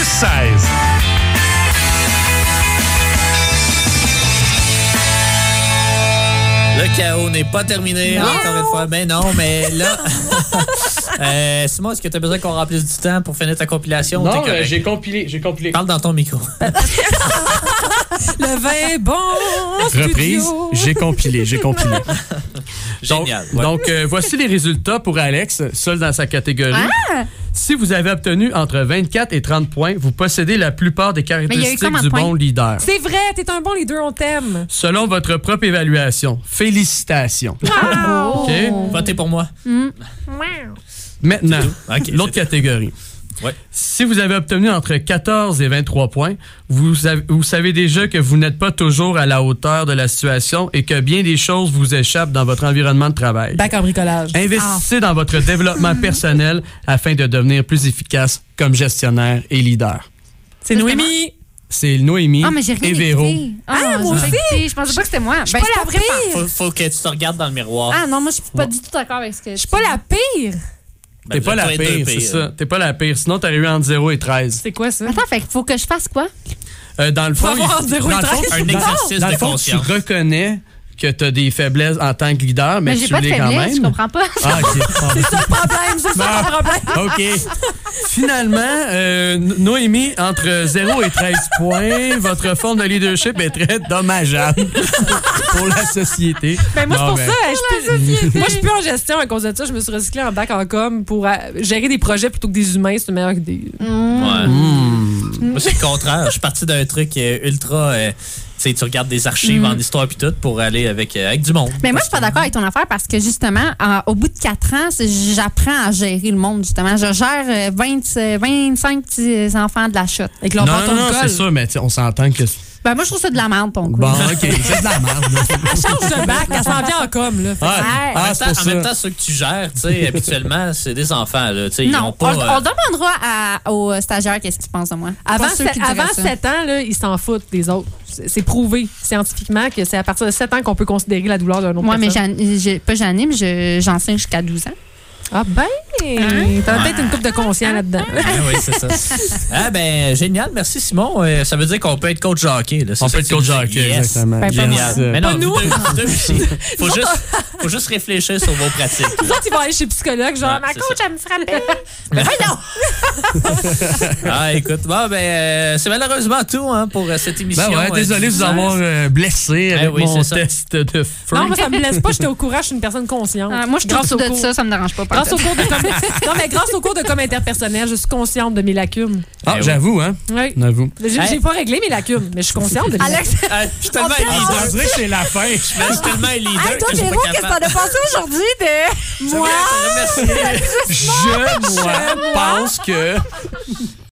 12-16. Le chaos n'est pas terminé, encore une fois. Ben non, mais là... Simon, est-ce que tu as besoin qu'on remplisse du temps pour finir ta compilation? Non, j'ai compilé. Parle dans ton micro. Le vin bon Reprise, studio. j'ai compilé. Génial. Donc, voici les résultats pour Alex, seul dans sa catégorie. Si vous avez obtenu entre 24 et 30 points, vous possédez la plupart des caractéristiques du bon leader. C'est vrai, t'es un bon leader, on t'aime. Selon votre propre évaluation. Félicitations. Wow. OK? Votez pour moi. Maintenant, OK, l'autre catégorie. Ouais. Si vous avez obtenu entre 14 et 23 points, vous savez déjà que vous n'êtes pas toujours à la hauteur de la situation et que bien des choses vous échappent dans votre environnement de travail. Bac en bricolage. Investissez dans votre développement personnel afin de devenir plus efficace comme gestionnaire et leader. C'est Noémie. C'est Noémie Ah, mais j'ai rien et Véro. écouté. moi aussi. Je pensais pas que c'était moi. Je suis pas la pire. Faut que tu te regardes dans le miroir. Ah non, moi, je suis pas du tout d'accord avec ce que Je suis pas la pire. T'es pas la pire, c'est ça. T'es pas la pire. Sinon, t'aurais eu entre 0 et 13. C'est quoi ça? Attends, fait qu'il faut que je fasse quoi? Dans le fond, Faut avoir entre 0 et dans le fond, 13. Un exercice dans de le fond, conscience. tu reconnais que tu as des faiblesses en tant que leader, mais j'ai tu pas de l'es quand faiblesse, même. je comprends pas. Ah, OK. C'est ça le problème, c'est ça le problème. OK. Finalement, Noémie, entre 0 et 13 points, votre forme de leadership est très dommageable pour la société. Ben moi, c'est Non, pour mais- ça. Moi, je suis plus en gestion à cause de ça. Je me suis recyclée en bac en com pour gérer des projets plutôt que des humains. C'est une meilleure idée. Ouais. Moi, c'est le contraire. Je suis parti d'un truc ultra... tu sais, tu regardes des archives en histoire puis tout pour aller avec du monde. Mais moi, je suis pas d'accord avec ton affaire parce que justement, au bout de 4 ans, j'apprends à gérer le monde, justement. Je gère 25 petits enfants de la chute. Avec leur Non, bâton non, de c'est colle. ça, mais on s'entend que... Ben, moi, je trouve ça de la merde, ton quiz. Bon, OK, c'est de la merde. Elle change de bac, elle s'en vient en com. Là. C'est pour En même ça. temps, ceux que tu gères, tu sais, habituellement, c'est des enfants. Là, tu sais, ils Non, ont pas, on demandera aux stagiaires qu'est-ce qu'ils pensent de moi. Avant, Pas ceux qui diraient avant ça. 7 ans, là, ils s'en foutent des autres. C'est prouvé scientifiquement que c'est à partir de 7 ans qu'on peut considérer la douleur d'un autre Moi, mais personne. pas j'anime, j'enseigne jusqu'à 12 ans. Ah ben, t'as peut-être une coupe de conscient là-dedans. Ah oui, c'est ça. Ah ben, génial. Merci, Simon. Ça veut dire qu'on peut être coach hockey. Là. On peut être coach hockey, Yes. exactement. Ben, Génial. Yes. Mais non, Pas nous. vous deux aussi. Faut juste réfléchir sur vos pratiques. Les autres, ils vont aller chez le psychologue, genre, Ouais, ma c'est coach, ça. elle me frappait. Mais voyons! Ah, écoute, bon, ben, c'est malheureusement tout hein, pour cette émission. Ben ouais, désolé de vous avoir blessé avec oui, mon c'est ça. test de Non, Frank. moi, ça me blesse pas, j'étais au courage, je suis une personne consciente. Moi, je Grâce trouve au de cours. ça me dérange pas. Grâce au cours de non, mais grâce au cours de com interpersonnel, je suis consciente de mes lacunes. Ah, j'avoue, hein? Oui. J'avoue. J'ai pas réglé mes lacunes, mais je suis consciente de mes Alex, lacunes. Ah, je suis tellement un leader. On dirait que c'est la fin. Je suis tellement un leader hey, toi, que je suis Véro, pas qu'est-ce que capable. t'en as pensé aujourd'hui de moi? Je te remercie. Je, moi, pense que